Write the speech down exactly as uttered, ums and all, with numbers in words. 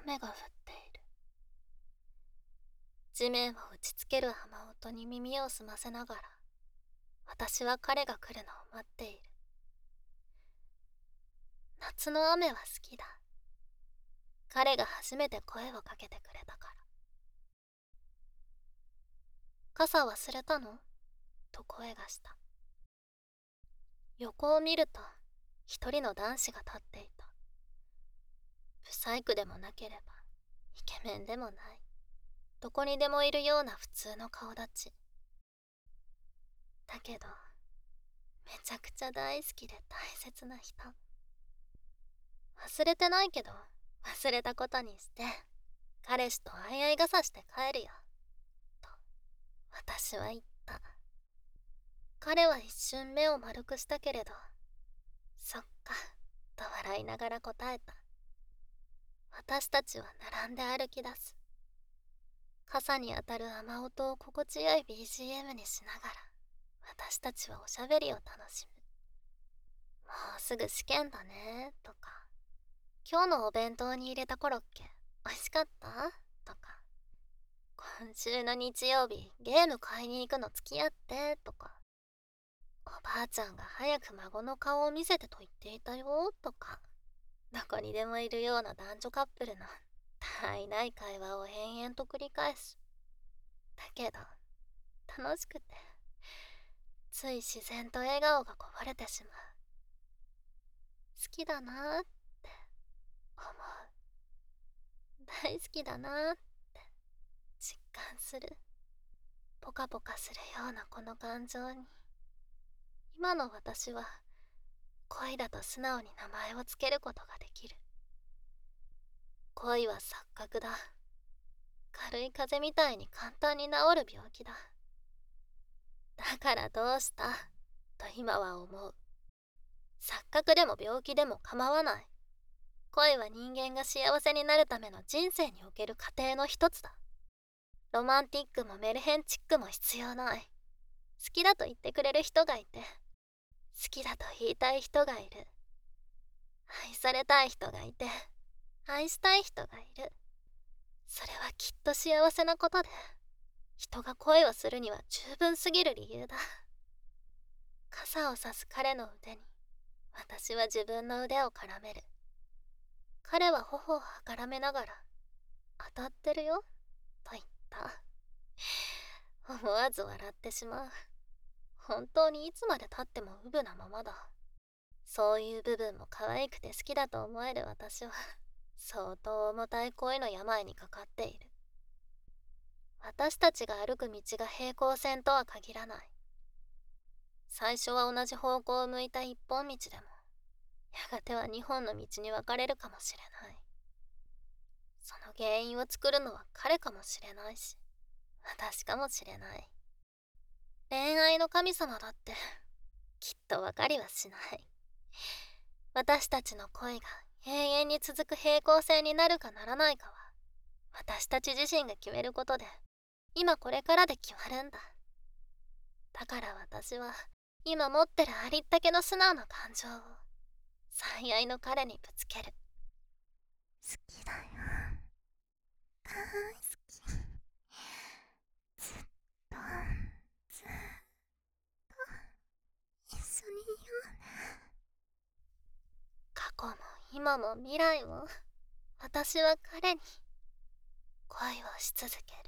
雨が降っている。地面を打ちつける雨音に耳を澄ませながら、私は彼が来るのを待っている。夏の雨は好きだ。彼が初めて声をかけてくれたから。傘忘れたのと声がした。横を見ると一人の男子が立っていた。ブサイクでもなければイケメンでもない、どこにでもいるような普通の顔立ち。だけどめちゃくちゃ大好きで大切な人。忘れてないけど忘れたことにして、彼氏と相合い傘して帰るよと私は言った。彼は一瞬目を丸くしたけれど、そっかと笑いながら答えた。私たちは並んで歩き出す。傘に当たる雨音を心地よい ビージーエム にしながら、私たちはおしゃべりを楽しむ。もうすぐ試験だねとか、今日のお弁当に入れたコロッケ美味しかったとか、今週の日曜日ゲーム買いに行くの付き合ってとか、おばあちゃんが早く孫の顔を見せてと言っていたよとか、どこにでもいるような男女カップルの他愛ない会話を延々と繰り返す。だけど楽しくて、つい自然と笑顔がこぼれてしまう。好きだなーって思う。大好きだなーって実感する。ポカポカするようなこの感情に、今の私は恋だと素直に名前をつけることができる。恋は錯覚だ。軽い風邪みたいに簡単に治る病気だ。だからどうしたと今は思う。錯覚でも病気でも構わない。恋は人間が幸せになるための人生における過程の一つだ。ロマンティックもメルヘンチックも必要ない。好きだと言ってくれる人がいて、好きだと言いたい人がいる。愛されたい人がいて、愛したい人がいる。それはきっと幸せなことで、人が恋をするには十分すぎる理由だ。傘をさす彼の腕に、私は自分の腕を絡める。彼は頬を絡めながら、当たってるよと言った。思わず笑ってしまう。本当にいつまで経ってもウブなままだ。そういう部分も可愛くて好きだと思える私は、相当重たい恋の病にかかっている。私たちが歩く道が平行線とは限らない。最初は同じ方向を向いた一本道でも、やがては二本の道に分かれるかもしれない。その原因を作るのは彼かもしれないし、私かもしれない。恋愛の神様だってきっと分かりはしない。私たちの恋が永遠に続く平行線になるかならないかは、私たち自身が決めることで、今これからで決まるんだ。だから私は今持ってるありったけの素直な感情を最愛の彼にぶつける。 好きだよ。大好き。ずっとずっと一緒にいようね。 過去も今も未来も、私は彼に恋をし続ける。